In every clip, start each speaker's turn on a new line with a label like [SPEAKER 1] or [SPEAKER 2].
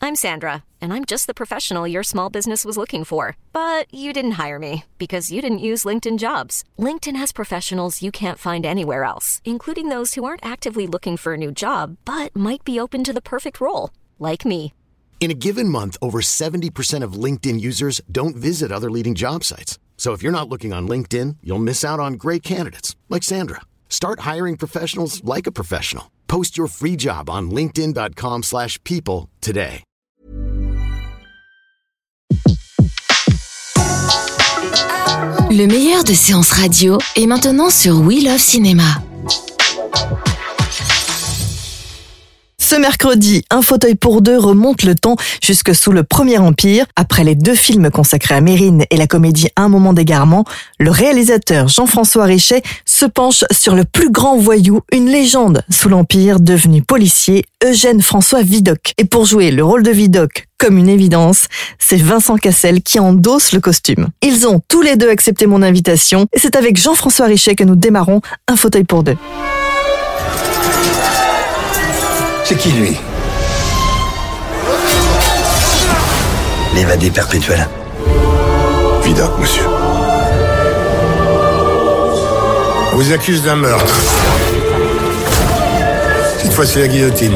[SPEAKER 1] I'm Sandra, and I'm just the professional your small business was looking for. But you didn't hire me because you didn't use LinkedIn Jobs. LinkedIn has professionals you can't find anywhere else, including those who aren't actively looking for a new job, but might be open to the perfect role, like me.
[SPEAKER 2] In a given month, over 70% of LinkedIn users don't visit other leading job sites. So if you're not looking on LinkedIn, you'll miss out on great candidates like Sandra. Start hiring professionals like a professional. Post your free job on linkedin.com/people today.
[SPEAKER 3] Le meilleur de séances radio est maintenant sur We Love Cinéma.
[SPEAKER 4] Ce mercredi, Un fauteuil pour deux remonte le temps jusque sous le Premier Empire. Après les 2 films consacrés à Mérine et la comédie Un moment d'égarement, le réalisateur Jean-François Richet se penche sur le plus grand voyou, une légende sous l'Empire, devenu policier, Eugène François Vidocq. Et pour jouer le rôle de Vidocq comme une évidence, c'est Vincent Cassel qui endosse le costume. Ils ont tous les deux accepté mon invitation et c'est avec Jean-François Richet que nous démarrons Un fauteuil pour deux.
[SPEAKER 5] C'est qui, lui? L'évadé perpétuel.
[SPEAKER 6] Vidocq, monsieur. On vous accuse d'un meurtre. Cette fois, c'est la guillotine.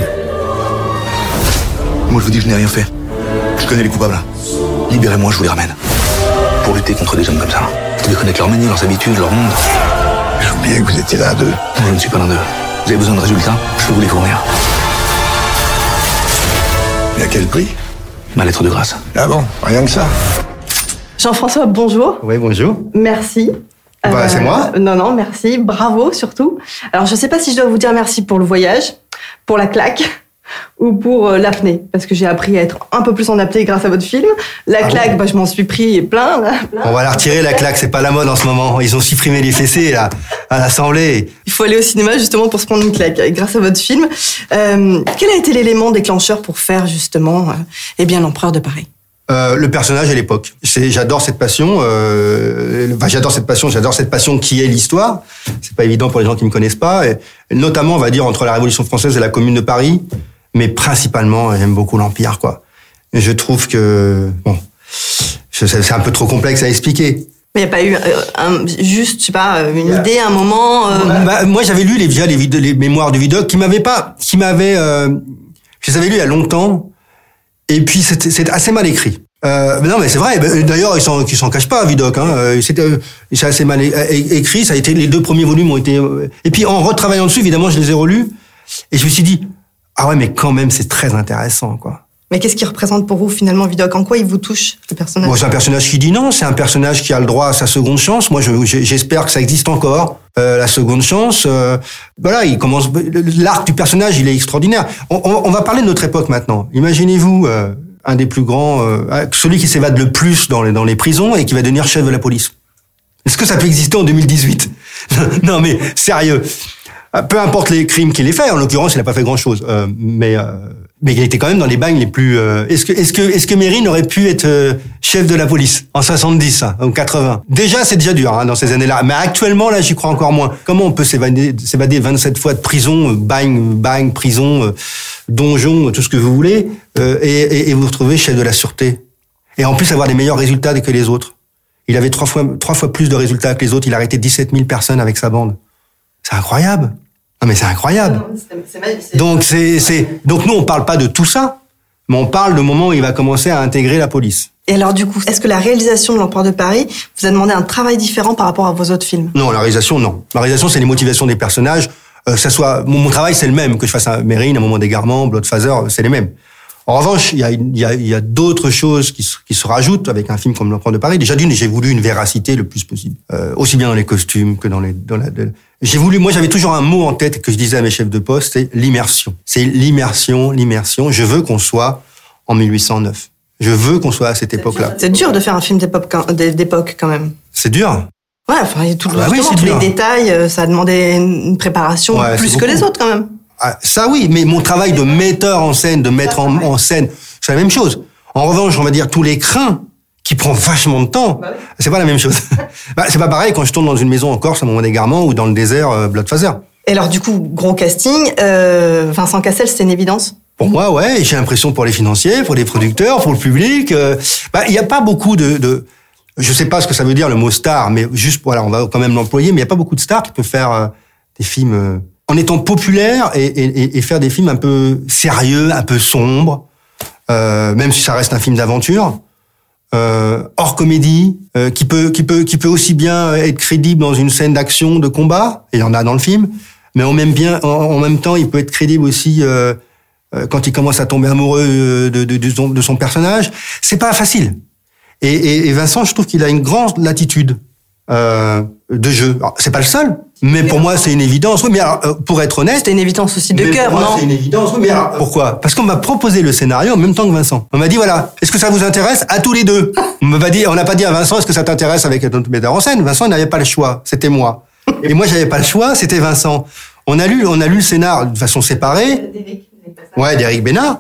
[SPEAKER 5] Moi, je vous dis que je n'ai rien fait. Je connais les coupables. Libérez-moi, je vous les ramène. Pour lutter contre des hommes comme ça, vous devez connaître leurs manières, leurs habitudes, leur monde.
[SPEAKER 6] J'ai oublié que vous étiez l'un d'eux.
[SPEAKER 5] Non, je ne suis pas l'un d'eux. Vous avez besoin de résultats, je peux vous les fournir.
[SPEAKER 6] Mais à quel prix?
[SPEAKER 5] Ma lettre de grâce.
[SPEAKER 6] Ah bon, rien que ça.
[SPEAKER 4] Jean-François, bonjour.
[SPEAKER 7] Oui, bonjour.
[SPEAKER 4] Merci.
[SPEAKER 7] C'est moi.
[SPEAKER 4] Non, merci. Bravo, surtout. Alors, je ne sais pas si je dois vous dire merci pour le voyage, pour la claque ou pour l'apnée, parce que j'ai appris à être un peu plus en apnée grâce à votre film. La claque, je m'en suis pris plein. Là.
[SPEAKER 7] On va la retirer, la claque. C'est pas la mode en ce moment. Ils ont supprimé les fessées, là, à l'Assemblée.
[SPEAKER 4] Il faut aller au cinéma, justement, pour se prendre une claque, grâce à votre film. Quel a été l'élément déclencheur pour faire, justement, l'Empereur de Paris?
[SPEAKER 7] Le personnage et l'époque. J'adore cette passion. J'adore cette passion qui est l'histoire. C'est pas évident pour les gens qui me connaissent pas. Et notamment, on va dire, entre la Révolution française et la Commune de Paris. Mais principalement, j'aime beaucoup l'Empire, quoi. Et je trouve que, c'est un peu trop complexe à expliquer.
[SPEAKER 4] Mais il n'y a pas eu une idée, un moment.
[SPEAKER 7] Moi, j'avais lu les mémoires de Vidocq je les avais lus il y a longtemps. Et puis c'est assez mal écrit. Non, mais c'est vrai. D'ailleurs, il s'en cache pas, Vidocq. C'est assez mal écrit. Ça a été, les 2 premiers volumes ont été. Et puis en retravaillant dessus, évidemment, je les ai relus et je me suis dit, ah ouais, mais quand même, c'est très intéressant, quoi.
[SPEAKER 4] Mais qu'est-ce qu'il représente pour vous, finalement, Vidocq? En quoi il vous touche, le personnage?
[SPEAKER 7] Bon, c'est un personnage qui dit non. C'est un personnage qui a le droit à sa seconde chance. Moi, j'espère que ça existe encore, la seconde chance. Voilà, il commence. L'arc du personnage, il est extraordinaire. On va parler de notre époque maintenant. Imaginez-vous un des plus grands, celui qui s'évade le plus dans les prisons et qui va devenir chef de la police. Est-ce que ça peut exister en 2018? Non, mais sérieux. Peu importe les crimes qu'il ait fait, en l'occurrence, il n'a pas fait grand-chose. Mais il était quand même dans les bagnes les plus. Est-ce que Mérine aurait pu être chef de la police en 70, en 80? Déjà, c'est déjà dur dans ces années-là. Mais actuellement, là, j'y crois encore moins. Comment on peut s'évader 27 fois de prison, bagne, prison, donjon, tout ce que vous voulez, et vous retrouver chef de la sûreté. Et en plus, avoir des meilleurs résultats que les autres. Il avait 3 fois plus de résultats que les autres. Il a arrêté 17 000 personnes avec sa bande. C'est incroyable. Non, mais c'est incroyable. Donc nous, on parle pas de tout ça, mais on parle du moment où il va commencer à intégrer la police.
[SPEAKER 4] Et alors, du coup, est-ce que la réalisation de l'Empereur de Paris vous a demandé un travail différent par rapport à vos autres films?
[SPEAKER 7] Non, la réalisation, non. La réalisation, c'est les motivations des personnages. Mon travail, c'est le même. Que je fasse un Mérine, Un moment d'égarement, Bloodfather, c'est les mêmes. En revanche, il y a d'autres choses qui se rajoutent avec un film comme l'Empereur de Paris. Déjà j'ai voulu une véracité le plus possible, aussi bien dans les costumes que moi j'avais toujours un mot en tête que je disais à mes chefs de poste, c'est l'immersion. C'est l'immersion. Je veux qu'on soit en 1809. Je veux qu'on soit à cette époque-là.
[SPEAKER 4] C'est dur de faire un film d'époque quand même.
[SPEAKER 7] C'est dur.
[SPEAKER 4] Ouais, tous les détails, ça a demandé une préparation plus que les autres quand même.
[SPEAKER 7] Ça oui, mais mon travail de metteur en scène, de mettre en scène, c'est la même chose. En revanche, on va dire tous les crins qui prend vachement de temps, c'est pas la même chose. C'est pas pareil quand je tourne dans une maison en Corse, Un moment d'égarement, ou dans le désert, Bloodfather.
[SPEAKER 4] Et alors du coup, gros casting, Vincent Cassel, c'était une évidence?
[SPEAKER 7] Pour moi, ouais, et j'ai l'impression pour les financiers, pour les producteurs, pour le public. Il n'y a pas beaucoup de... Je sais pas ce que ça veut dire le mot star, mais juste, voilà, on va quand même l'employer, mais il n'y a pas beaucoup de stars qui peuvent faire des films en étant populaires et faire des films un peu sérieux, un peu sombres, même si ça reste un film d'aventure. Hors comédie, qui peut aussi bien être crédible dans une scène d'action, de combat, et il y en a dans le film, mais en même temps, il peut être crédible aussi quand il commence à tomber amoureux de son personnage. C'est pas facile. Et Vincent, je trouve qu'il a une grande latitude de jeu. Alors, c'est pas le seul, mais pour moi, c'est une évidence. Oui, mais alors, pour être honnête...
[SPEAKER 4] C'était une évidence aussi de cœur, non ?
[SPEAKER 7] C'est une évidence, oui, mais alors, pourquoi ? Parce qu'on m'a proposé le scénario en même temps que Vincent. On m'a dit, voilà, est-ce que ça vous intéresse ? À tous les deux. On n'a pas dit à Vincent, est-ce que ça t'intéresse avec un autre metteur en scène ? Vincent, il n'avait pas le choix, c'était moi. Et moi, j'avais pas le choix, c'était Vincent. On a lu le scénar de façon séparée. d'Éric Bénard.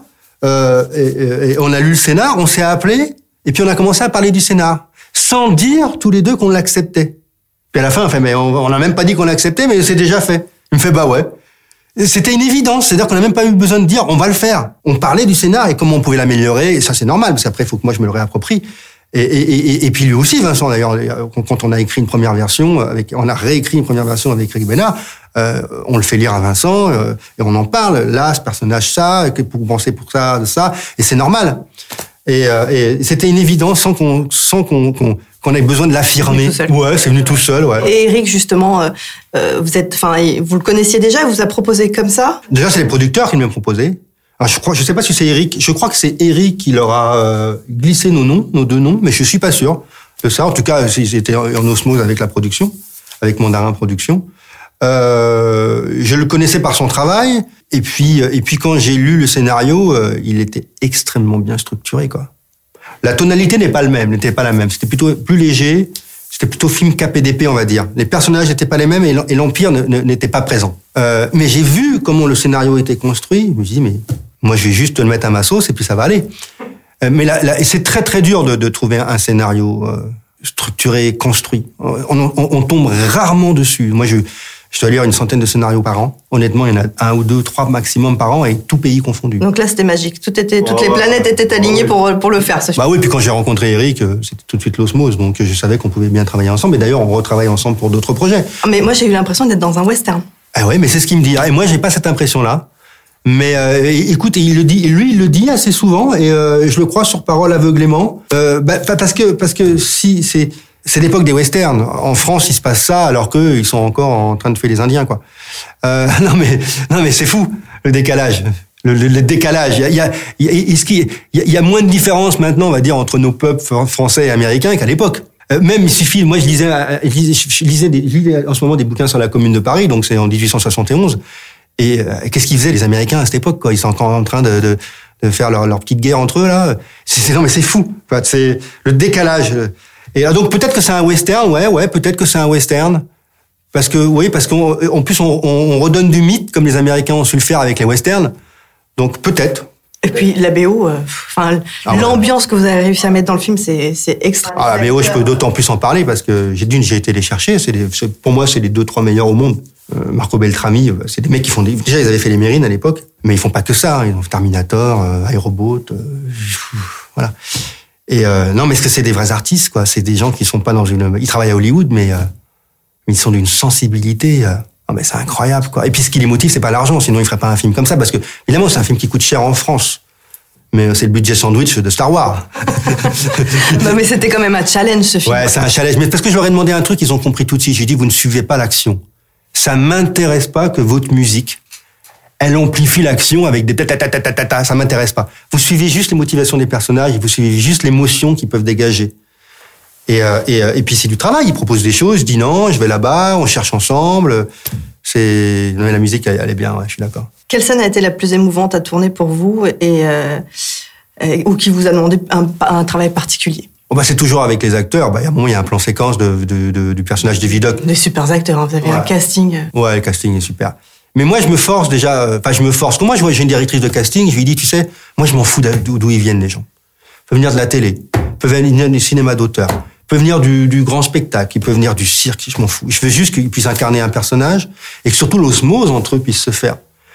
[SPEAKER 7] Et on a lu le scénar, on s'est appelé, et puis on a commencé à parler du scénar, sans dire tous les deux qu'on l'acceptait. Puis à la fin, on fait, mais on n'a même pas dit qu'on l'acceptait, mais c'est déjà fait. Il me fait, bah ouais. C'était une évidence, c'est-à-dire qu'on n'a même pas eu besoin de dire, on va le faire. On parlait du scénar et comment on pouvait l'améliorer, et ça c'est normal, parce qu'après, il faut que moi je me le réapproprie. Et puis lui aussi, Vincent, d'ailleurs, quand on a écrit une première version, on a réécrit une première version avec Éric Bénard, on le fait lire à Vincent, et on en parle. Là, ce personnage, ça, que vous pensez pour ça, de ça, et c'est normal. Et c'était une évidence sans qu'on ait besoin de l'affirmer. Ouais, c'est venu tout seul, ouais.
[SPEAKER 4] Et Éric, justement, vous le connaissiez déjà, il vous a proposé comme ça?
[SPEAKER 7] Déjà, c'est les producteurs qui m'ont proposé. Alors, je sais pas si c'est Éric. Je crois que c'est Éric qui leur a glissé nos deux noms, mais je suis pas sûr de ça. En tout cas, ils étaient en osmose avec la production, avec Mandarin Production. Je le connaissais par son travail, et puis quand j'ai lu le scénario, il était extrêmement bien structuré, quoi. La tonalité n'était pas la même. C'était plutôt plus léger. C'était plutôt film KPDP, on va dire. Les personnages n'étaient pas les mêmes et l'Empire n'était pas présent. Mais j'ai vu comment le scénario était construit. Je me suis dit, mais moi, je vais juste le mettre à ma sauce et puis ça va aller. Mais et c'est très, très dur de trouver un scénario structuré, construit. On tombe rarement dessus. Moi, je dois lire une centaine de scénarios par an. Honnêtement, il y en a 1 ou 2, 3 maximum par an, et tout pays confondu.
[SPEAKER 4] Donc là, c'était magique. Toutes les planètes étaient alignées pour le faire.
[SPEAKER 7] Bah oui, puis quand j'ai rencontré Éric, c'était tout de suite l'osmose, donc je savais qu'on pouvait bien travailler ensemble. Et d'ailleurs, on retravaille ensemble pour d'autres projets.
[SPEAKER 4] Mais moi, j'ai eu l'impression d'être dans un western.
[SPEAKER 7] Ah ouais, mais c'est ce qu'il me dit. Et moi, j'ai pas cette impression-là. Mais écoute, il le dit assez souvent, et je le crois sur parole aveuglément. Parce que si c'est l'époque des westerns. En France, il se passe ça, alors qu'eux, ils sont encore en train de tuer les Indiens, quoi. Non mais c'est fou, le décalage. Le décalage. Il y a moins de différence maintenant, on va dire, entre nos peuples français et américains qu'à l'époque. Même il suffit, moi je lisais en ce moment des bouquins sur la Commune de Paris, donc c'est en 1871. Et qu'est-ce qu'ils faisaient les Américains à cette époque, quoi? Ils sont encore en train de faire leur petite guerre entre eux, là. Non mais c'est fou. Enfin, c'est le décalage. Et donc peut-être que c'est un western, ouais, peut-être que c'est un western, parce qu'en plus on redonne du mythe comme les Américains ont su le faire avec les westerns, donc peut-être.
[SPEAKER 4] Et puis la BO, l'ambiance que vous avez réussi à mettre dans le film, c'est extra.
[SPEAKER 7] Ah, la BO, je peux d'autant plus en parler parce que j'ai été les chercher. Pour moi, c'est les 2-3 meilleurs au monde. Marco Beltrami, c'est des mecs qui font déjà ils avaient fait les Mérines à l'époque, mais ils font pas que ça. Hein. Ils ont fait Terminator, iRobot, voilà. Et non, mais est-ce que c'est des vrais artistes, quoi? C'est des gens qui sont pas ils travaillent à Hollywood, mais ils sont d'une sensibilité. Mais c'est incroyable, quoi. Et puis ce qui les motive, c'est pas l'argent, sinon ils feraient pas un film comme ça, parce que évidemment c'est un film qui coûte cher en France, mais c'est le budget sandwich de Star Wars.
[SPEAKER 4] Non, mais c'était quand même un challenge, ce film.
[SPEAKER 7] Ouais, c'est un challenge. Mais parce que je leur ai demandé un truc, ils ont compris tout de suite. J'ai dit, vous ne suivez pas l'action. Ça m'intéresse pas que votre musique, elle amplifie l'action avec des ta-ta-ta-ta-ta-ta, ça m'intéresse pas. Vous suivez juste les motivations des personnages, vous suivez juste l'émotion qu'ils peuvent dégager. Et puis c'est du travail, ils proposent des choses, je dis non, je vais là-bas, on cherche ensemble. Non, la musique, elle est bien, ouais, je suis d'accord.
[SPEAKER 4] Quelle scène a été la plus émouvante à tourner pour vous ou qui vous a demandé un travail particulier?
[SPEAKER 7] C'est toujours avec les acteurs. À un moment, il y a un plan séquence du personnage de Vidocq.
[SPEAKER 4] Des super acteurs, hein, vous avez un casting.
[SPEAKER 7] Ouais, le casting est super. Mais moi, je me force déjà. Quand moi, j'ai une directrice de casting, je lui dis, tu sais, moi, je m'en fous d'où ils viennent, les gens. Ils peuvent venir de la télé, ils peuvent venir du cinéma d'auteur, ils peuvent venir du grand spectacle, ils peuvent venir du cirque, je m'en fous. Je veux juste qu'ils puissent incarner un personnage et que surtout l'osmose entre eux puisse se faire.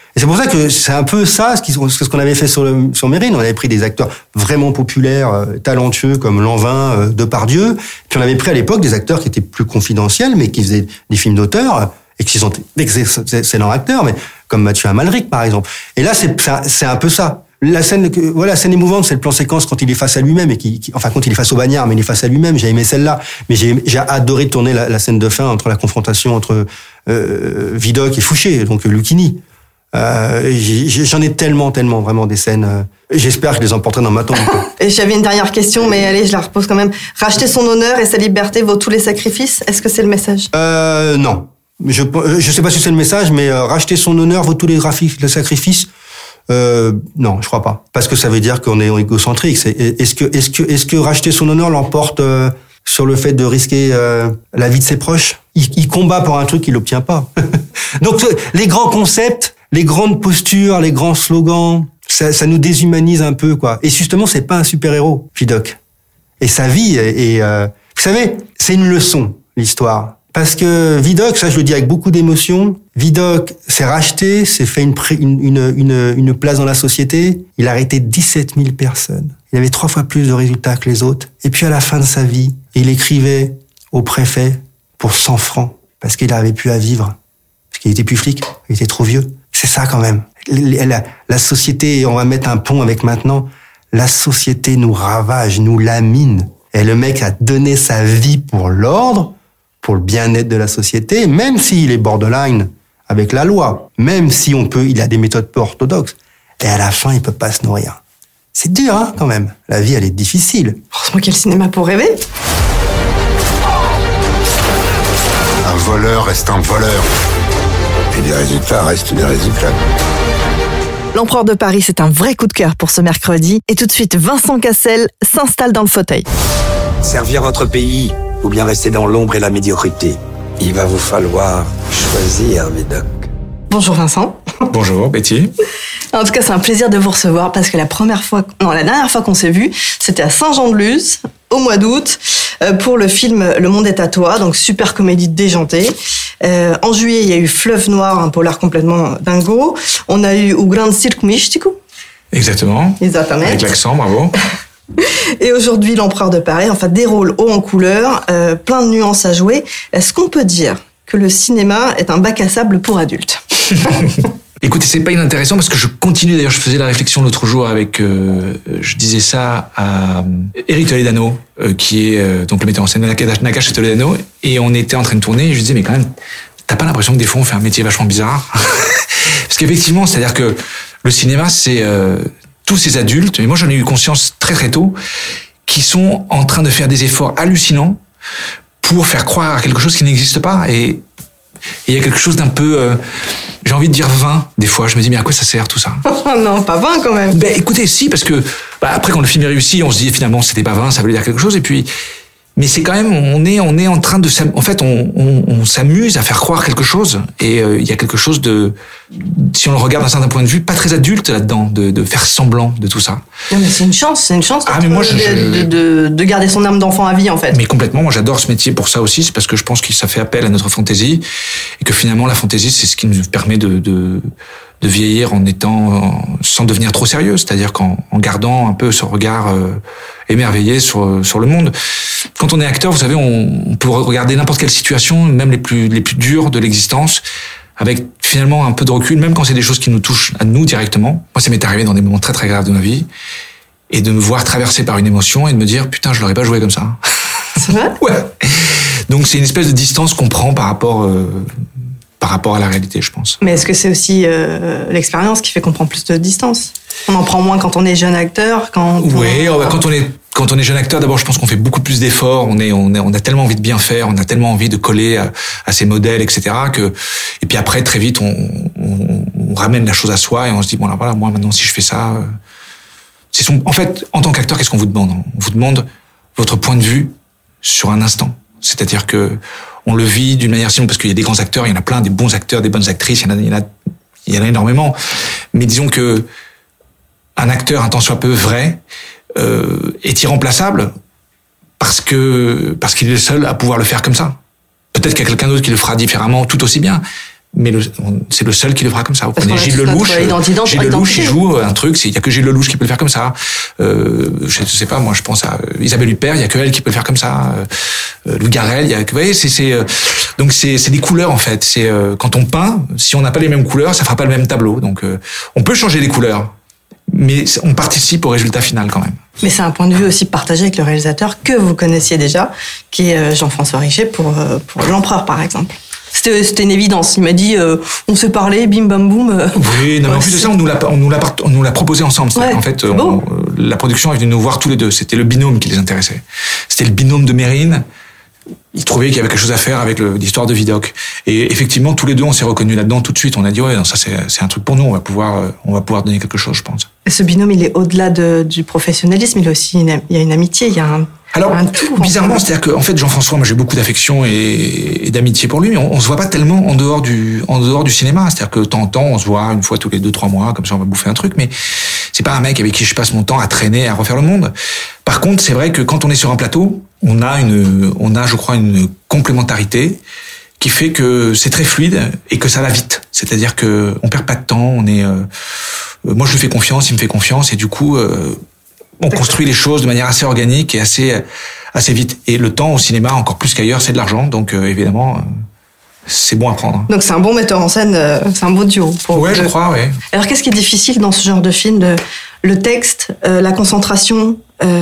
[SPEAKER 7] Et c'est pour ça que c'est un peu ça ce qu'on avait fait sur Mérine. On avait pris des acteurs vraiment populaires, talentueux comme Lanvin, Depardieu. Puis on avait pris à l'époque des acteurs qui étaient plus confidentiels, mais qui faisaient des films d'auteur et qui sont d'excellents acteurs, mais comme Mathieu Amalric par exemple. Et là c'est un peu ça. La scène émouvante, c'est le plan séquence quand il est face à lui-même et quand il est face au bagnard, mais il est face à lui-même. J'ai aimé celle-là, mais j'ai adoré tourner la scène de fin entre la confrontation entre Vidocq et Fouché, donc Lucchini. J'en ai tellement vraiment des scènes. J'espère que je les emporterai dans ma tombe.
[SPEAKER 4] Et j'avais une dernière question, mais allez, je la repose quand même. Racheter son honneur et sa liberté vaut tous les sacrifices. Est-ce que c'est le message?
[SPEAKER 7] Non. Je sais pas si c'est le message, mais racheter son honneur vaut tous les sacrifices. Non, je crois pas. Parce que ça veut dire qu'on est égocentrique. Est-ce que racheter son honneur l'emporte sur le fait de risquer la vie de ses proches? Il combat pour un truc qu'il n'obtient pas. Donc les grands concepts, les grandes postures, les grands slogans, ça nous déshumanise un peu, quoi. Et justement, c'est pas un super-héros, Vidocq. Et sa vie vous savez, c'est une leçon, l'histoire. Parce que Vidocq, ça je le dis avec beaucoup d'émotion, Vidocq s'est racheté, s'est fait une place dans la société. Il a arrêté 17 000 personnes. Il avait 3 fois plus de résultats que les autres. Et puis à la fin de sa vie, il écrivait au préfet pour 100 francs. Parce qu'il n'avait plus à vivre. Parce qu'il était plus flic. Il était trop vieux. C'est ça quand même. La société, on va mettre un pont avec maintenant, la société nous ravage, nous lamine. Et le mec a donné sa vie pour l'ordre, pour le bien-être de la société, même s'il est borderline avec la loi, même si il a des méthodes peu orthodoxes. Et à la fin, il peut pas se nourrir. C'est dur, hein, quand même. La vie, elle est difficile.
[SPEAKER 4] Heureusement qu'il y a le cinéma pour rêver.
[SPEAKER 6] Un voleur reste un voleur. Et les résultats restent des résultats.
[SPEAKER 4] L'Empereur de Paris, c'est un vrai coup de cœur pour ce mercredi. Et tout de suite, Vincent Cassel s'installe dans le fauteuil.
[SPEAKER 8] Servir votre pays ou bien rester dans l'ombre et la médiocrité. Il va vous falloir choisir, Vidocq.
[SPEAKER 4] Bonjour Vincent.
[SPEAKER 9] Bonjour Betty.
[SPEAKER 4] En tout cas, c'est un plaisir de vous recevoir parce que la dernière fois qu'on s'est vu, c'était à Saint-Jean-de-Luz, au mois d'août, pour le film Le Monde est à toi, donc super comédie déjantée. En juillet, il y a eu Fleuve Noir, un polar complètement dingo. On a eu O Grande Circo Místico.
[SPEAKER 9] Exactement. Avec l'accent, bravo.
[SPEAKER 4] Et aujourd'hui, l'Empereur de Paris, enfin des rôles hauts en couleur, plein de nuances à jouer. Est-ce qu'on peut dire que le cinéma est un bac à sable pour adultes?
[SPEAKER 9] Écoutez, c'est pas inintéressant parce que je continue, d'ailleurs, je faisais la réflexion l'autre jour avec, je disais ça à Eric Toledano, qui est donc le metteur en scène de Nakache et Toledano, et on était en train de tourner, et je disais, mais quand même, t'as pas l'impression que des fois on fait un métier vachement bizarre? Parce qu'effectivement, c'est-à-dire que le cinéma, c'est tous ces adultes, et moi j'en ai eu conscience très très tôt, qui sont en train de faire des efforts hallucinants pour faire croire à quelque chose qui n'existe pas, et il y a quelque chose d'un peu, j'ai envie de dire vain, des fois. Je me dis, mais à quoi ça sert tout ça?
[SPEAKER 4] Non, pas vain quand même.
[SPEAKER 9] Ben écoutez, si, parce que après quand le film est réussi, on se dit finalement c'était pas vain, ça voulait dire quelque chose, et puis... Mais c'est quand même, on est en train de, en fait, on s'amuse à faire croire quelque chose, et il y a quelque chose de, si on le regarde d'un certain point de vue, pas très adulte là-dedans, de faire semblant de tout ça.
[SPEAKER 4] Non, mais c'est une chance.
[SPEAKER 9] Ah, mais moi,
[SPEAKER 4] de garder son âme d'enfant à vie, en fait.
[SPEAKER 9] Mais complètement, moi j'adore ce métier pour ça aussi, c'est parce que je pense que ça fait appel à notre fantaisie, et que finalement la fantaisie, c'est ce qui nous permet de vieillir sans devenir trop sérieux, c'est-à-dire en gardant un peu ce regard émerveillé sur le monde. Quand on est acteur, vous savez, on peut regarder n'importe quelle situation, même les plus dures de l'existence, avec finalement un peu de recul, même quand c'est des choses qui nous touchent à nous directement. Moi, ça m'est arrivé dans des moments très très graves de ma vie, et de me voir traversé par une émotion et de me dire, putain, je l'aurais pas joué comme ça.
[SPEAKER 4] C'est vrai?
[SPEAKER 9] Ouais. Donc c'est une espèce de distance qu'on prend par rapport à la réalité, je pense.
[SPEAKER 4] Mais est-ce que c'est aussi l'expérience qui fait qu'on prend plus de distance? On en prend moins quand on est jeune acteur,
[SPEAKER 9] Oui, quand on est jeune acteur, d'abord, je pense qu'on fait beaucoup plus d'efforts. On a tellement envie de bien faire, on a tellement envie de coller à ces modèles, etc. Et puis après, très vite, on ramène la chose à soi et on se dit, bon, là, voilà, moi, maintenant, si je fais ça, en fait, en tant qu'acteur, qu'est-ce qu'on vous demande? On vous demande votre point de vue sur un instant. C'est-à-dire que on le vit d'une manière simple, parce qu'il y a des grands acteurs, il y en a plein, des bons acteurs, des bonnes actrices, il y en a énormément. Mais disons que un acteur, un tant soit peu vrai, est irremplaçable parce qu'il est le seul à pouvoir le faire comme ça. Peut-être qu'il y a quelqu'un d'autre qui le fera différemment, tout aussi bien. mais c'est le seul qui le fera comme ça. Vous prenez Gilles Lelouch. Gilles Lelouch, il joue un truc, il y a que Gilles Lelouch qui peut le faire comme ça. Je sais pas, moi je pense à Isabelle Huppert, il y a que elle qui peut le faire comme ça. Louis Garrel, il y a que, vous voyez, donc c'est des couleurs en fait. C'est quand on peint, si on n'a pas les mêmes couleurs, ça fera pas le même tableau. Donc on peut changer les couleurs, mais on participe au résultat final quand même.
[SPEAKER 4] Mais c'est un point de vue aussi partagé avec le réalisateur que vous connaissiez déjà, qui est Jean-François Richet pour L'Empereur par exemple. C'était une évidence. Il m'a dit, on s'est parlé, bim bam boum.
[SPEAKER 9] Oui, non, mais en plus de ça, on nous l'a proposé ensemble. Ouais, en fait, la production est venue nous voir tous les deux. C'était le binôme qui les intéressait. C'était le binôme de Mérine. Il trouvait qu'il y avait quelque chose à faire avec l'histoire de Vidocq. Et effectivement, tous les deux, on s'est reconnus là-dedans tout de suite. On a dit, ouais, non, ça c'est un truc pour nous. On va pouvoir donner quelque chose, je pense.
[SPEAKER 4] Et ce binôme, il est au-delà du professionnalisme. Il y a une amitié, il y a un.
[SPEAKER 9] Alors, bizarrement, c'est-à-dire que, en fait, Jean-François, moi, j'ai beaucoup d'affection et d'amitié pour lui, mais on se voit pas tellement en dehors du cinéma. C'est-à-dire que, de temps en temps, on se voit une fois tous les 2-3 mois, comme ça, on va bouffer un truc, mais c'est pas un mec avec qui je passe mon temps à traîner, à refaire le monde. Par contre, c'est vrai que quand on est sur un plateau, on a, je crois, une complémentarité qui fait que c'est très fluide et que ça va vite. C'est-à-dire que on perd pas de temps, moi, je lui fais confiance, il me fait confiance, et du coup, on construit les choses de manière assez organique et assez vite. Et le temps au cinéma, encore plus qu'ailleurs, c'est de l'argent. Donc évidemment, c'est bon à prendre.
[SPEAKER 4] Donc c'est un bon metteur en scène, c'est un beau duo.
[SPEAKER 9] Ouais, je crois, ouais.
[SPEAKER 4] Alors qu'est-ce qui est difficile dans ce genre de film, le texte, la concentration,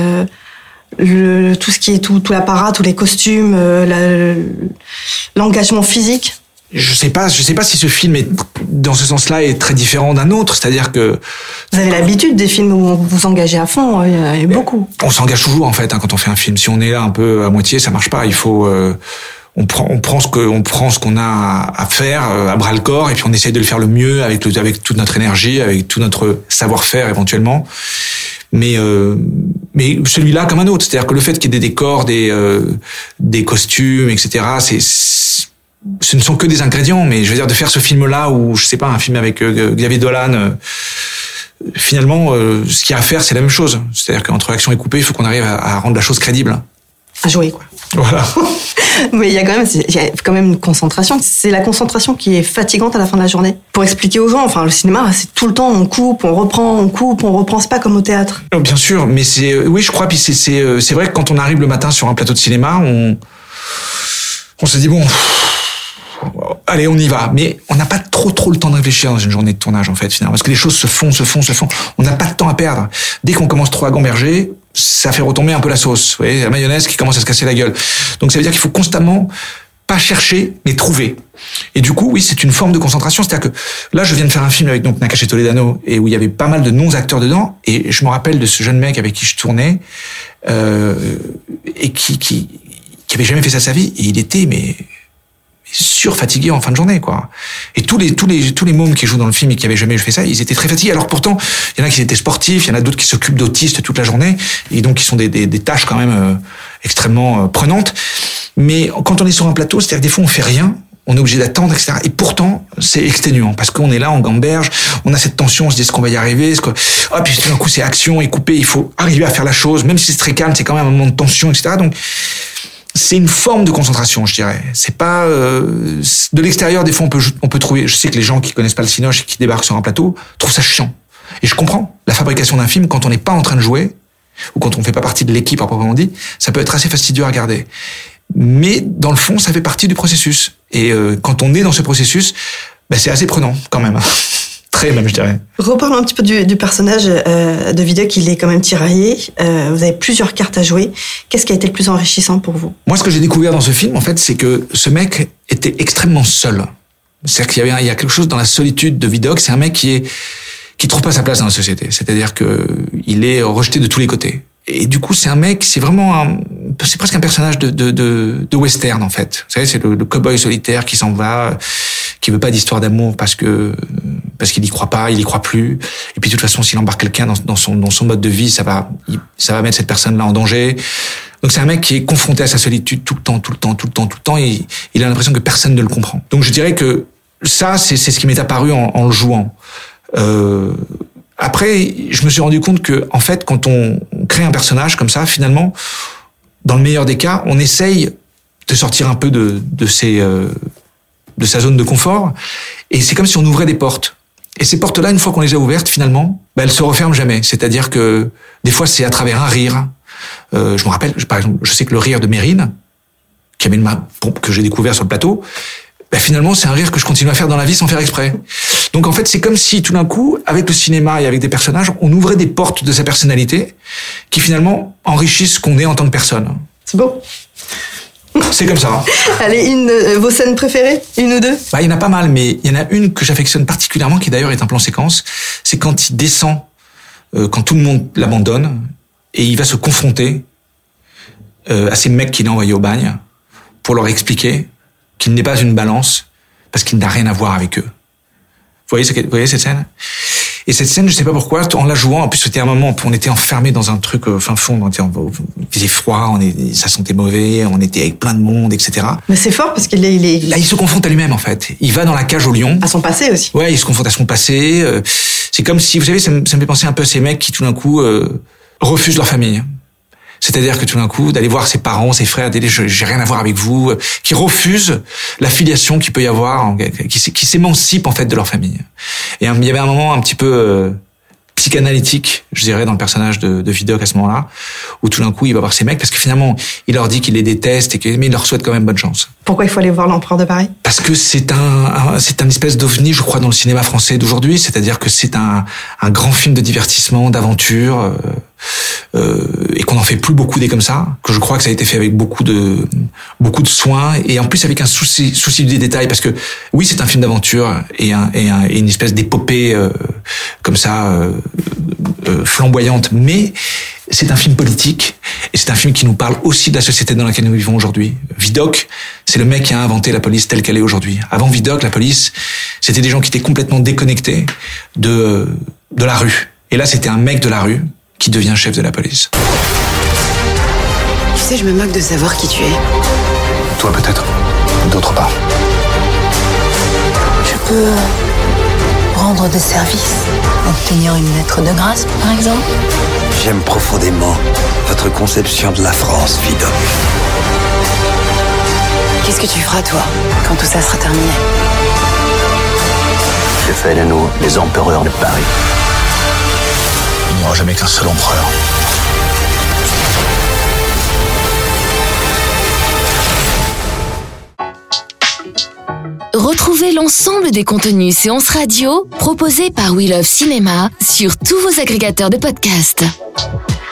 [SPEAKER 4] tout ce qui est tout l'apparat, tous les costumes, l'engagement physique?
[SPEAKER 9] Je sais pas si ce film est, dans ce sens-là, est très différent d'un autre. C'est-à-dire que...
[SPEAKER 4] Vous avez l'habitude des films où vous vous engagez à fond, il y en a beaucoup.
[SPEAKER 9] On s'engage toujours, en fait, quand on fait un film. Si on est là un peu à moitié, ça marche pas. Il faut, on prend ce qu'on a à faire, à bras le corps, et puis on essaie de le faire le mieux avec toute notre énergie, avec tout notre savoir-faire, éventuellement. Mais celui-là, comme un autre. C'est-à-dire que le fait qu'il y ait des décors, des costumes, etc., ce ne sont que des ingrédients, mais je veux dire, de faire ce film-là, ou je sais pas, un film avec Xavier Dolan, finalement, ce qu'il y a à faire, c'est la même chose. C'est-à-dire qu'entre action et coupé, il faut qu'on arrive à rendre la chose crédible.
[SPEAKER 4] À jouer, quoi.
[SPEAKER 9] Voilà.
[SPEAKER 4] Mais il y a quand même une concentration. C'est la concentration qui est fatigante à la fin de la journée. Pour expliquer aux gens, enfin, le cinéma, c'est tout le temps, on coupe, on reprend, c'est pas comme au théâtre.
[SPEAKER 9] Bien sûr, mais oui, je crois, puis c'est vrai que quand on arrive le matin sur un plateau de cinéma, on se dit, bon, allez, on y va. Mais on n'a pas trop le temps de réfléchir dans une journée de tournage, en fait, finalement. Parce que les choses se font. On n'a pas de temps à perdre. Dès qu'on commence trop à gamberger, ça fait retomber un peu la sauce. Vous voyez, la mayonnaise qui commence à se casser la gueule. Donc ça veut dire qu'il faut constamment pas chercher, mais trouver. Et du coup, oui, c'est une forme de concentration. C'est-à-dire que là, je viens de faire un film avec donc Nakache Toledano, et où il y avait pas mal de non-acteurs dedans. Et je me rappelle de ce jeune mec avec qui je tournais, et qui avait jamais fait ça de sa vie. Et il était, mais surfatigués en fin de journée, quoi. Et tous les mômes qui jouent dans le film et qui avaient jamais fait ça, ils étaient très fatigués. Alors pourtant, il y en a qui étaient sportifs, il y en a d'autres qui s'occupent d'autistes toute la journée, et donc qui sont des tâches quand même extrêmement prenantes. Mais quand on est sur un plateau, c'est-à-dire que des fois on fait rien, on est obligé d'attendre, etc. Et pourtant, c'est exténuant, parce qu'on est là, on gamberge, on a cette tension, on se dit est-ce qu'on va y arriver, puis tout d'un coup c'est action et coupé, il faut arriver à faire la chose, même si c'est très calme, c'est quand même un moment de tension, etc. Donc c'est une forme de concentration, je dirais. C'est pas de l'extérieur, des fois on peut trouver. Je sais que les gens qui connaissent pas le cinoche et qui débarquent sur un plateau trouvent ça chiant. Et je comprends. La fabrication d'un film, quand on n'est pas en train de jouer ou quand on fait pas partie de l'équipe à proprement dit, ça peut être assez fastidieux à regarder. Mais dans le fond, ça fait partie du processus. Et quand on est dans ce processus, c'est assez prenant quand même. Très même, je dirais.
[SPEAKER 4] Reparlons un petit peu du personnage de Vidocq. Il est quand même tiraillé. Vous avez plusieurs cartes à jouer. Qu'est-ce qui a été le plus enrichissant pour vous?
[SPEAKER 9] Moi, ce que j'ai découvert dans ce film, en fait, c'est que ce mec était extrêmement seul. C'est-à-dire qu'il y a quelque chose dans la solitude de Vidocq. C'est un mec qui trouve pas sa place dans la société. C'est-à-dire que il est rejeté de tous les côtés. Et du coup, c'est un mec, c'est presque un personnage de western, en fait. Vous savez, c'est le cow-boy solitaire qui s'en va, qui veut pas d'histoire d'amour parce qu'il y croit pas, il y croit plus. Et puis, de toute façon, s'il embarque quelqu'un dans son mode de vie, ça va mettre cette personne-là en danger. Donc, c'est un mec qui est confronté à sa solitude tout le temps, et il a l'impression que personne ne le comprend. Donc, je dirais que ça, c'est ce qui m'est apparu en le jouant. Après, je me suis rendu compte que, en fait, quand on crée un personnage comme ça, finalement, dans le meilleur des cas, on essaye de sortir un peu de ses de sa zone de confort. Et c'est comme si on ouvrait des portes. Et ces portes-là, une fois qu'on les a ouvertes, finalement, elles se referment jamais. C'est-à-dire que des fois, c'est à travers un rire. Je me rappelle, par exemple, je sais que le rire de Mérine, que j'ai découvert sur le plateau, finalement, c'est un rire que je continue à faire dans la vie sans faire exprès. Donc en fait, c'est comme si tout d'un coup, avec le cinéma et avec des personnages, on ouvrait des portes de sa personnalité qui finalement enrichissent ce qu'on est en tant que personne.
[SPEAKER 4] C'est beau.
[SPEAKER 9] C'est comme ça.
[SPEAKER 4] Allez, vos scènes préférées, une ou deux?
[SPEAKER 9] Il y en a pas mal, mais il y en a une que j'affectionne particulièrement, qui d'ailleurs est un plan séquence. C'est quand il descend, quand tout le monde l'abandonne, et il va se confronter à ces mecs qu'il a envoyés au bagne pour leur expliquer qu'il n'est pas une balance parce qu'il n'a rien à voir avec eux. Vous voyez cette scène? Et cette scène, je sais pas pourquoi, en la jouant, en plus c'était un moment où on était enfermés dans un truc fin fond, il faisait froid, ça sentait mauvais, on était avec plein de monde, etc.
[SPEAKER 4] Mais c'est fort parce qu'il est...
[SPEAKER 9] Là, il se confronte à lui-même en fait. Il va dans la cage au lion.
[SPEAKER 4] À son passé aussi.
[SPEAKER 9] Ouais, il se confronte à son passé. C'est comme si, vous savez, ça me fait penser un peu à ces mecs qui tout d'un coup refusent leur famille. C'est-à-dire que tout d'un coup, d'aller voir ses parents, ses frères, j'ai rien à voir avec vous, qui refusent la filiation qu'il peut y avoir, qui s'émancipent en fait de leur famille. Et il y avait un moment un petit peu psychanalytique, je dirais, dans le personnage de Vidocq à ce moment-là, où tout d'un coup, il va voir ces mecs, parce que finalement, il leur dit qu'il les déteste, mais il leur souhaite quand même bonne chance.
[SPEAKER 4] Pourquoi il faut aller voir l'Empereur de Paris? Parce
[SPEAKER 9] que c'est un espèce d'ovni, je crois, dans le cinéma français d'aujourd'hui, c'est-à-dire que c'est un grand film de divertissement, d'aventure, et qu'on n'en fait plus beaucoup des comme ça, que je crois que ça a été fait avec beaucoup de soin, et en plus avec un souci des détails, parce que oui, c'est un film d'aventure et une espèce d'épopée comme ça flamboyante, mais c'est un film politique et c'est un film qui nous parle aussi de la société dans laquelle nous vivons aujourd'hui. Vidocq, c'est le mec qui a inventé la police telle qu'elle est aujourd'hui. Avant Vidocq, la police, c'était des gens qui étaient complètement déconnectés de la rue. Et là, c'était un mec de la rue qui devient chef de la police.
[SPEAKER 10] Tu sais, je me moque de savoir qui tu es.
[SPEAKER 5] Toi peut-être, d'autres pas.
[SPEAKER 10] Je peux rendre des services, obtenir une lettre de grâce, par exemple.
[SPEAKER 8] J'aime profondément votre conception de la France, Vidocq.
[SPEAKER 10] Qu'est-ce que tu feras, toi, quand tout ça sera terminé?
[SPEAKER 5] J'ai fait de nous les empereurs de Paris. Il n'y aura jamais qu'un seul empereur.
[SPEAKER 3] Retrouvez l'ensemble des contenus séances radio proposés par We Love Cinéma sur tous vos agrégateurs de podcasts.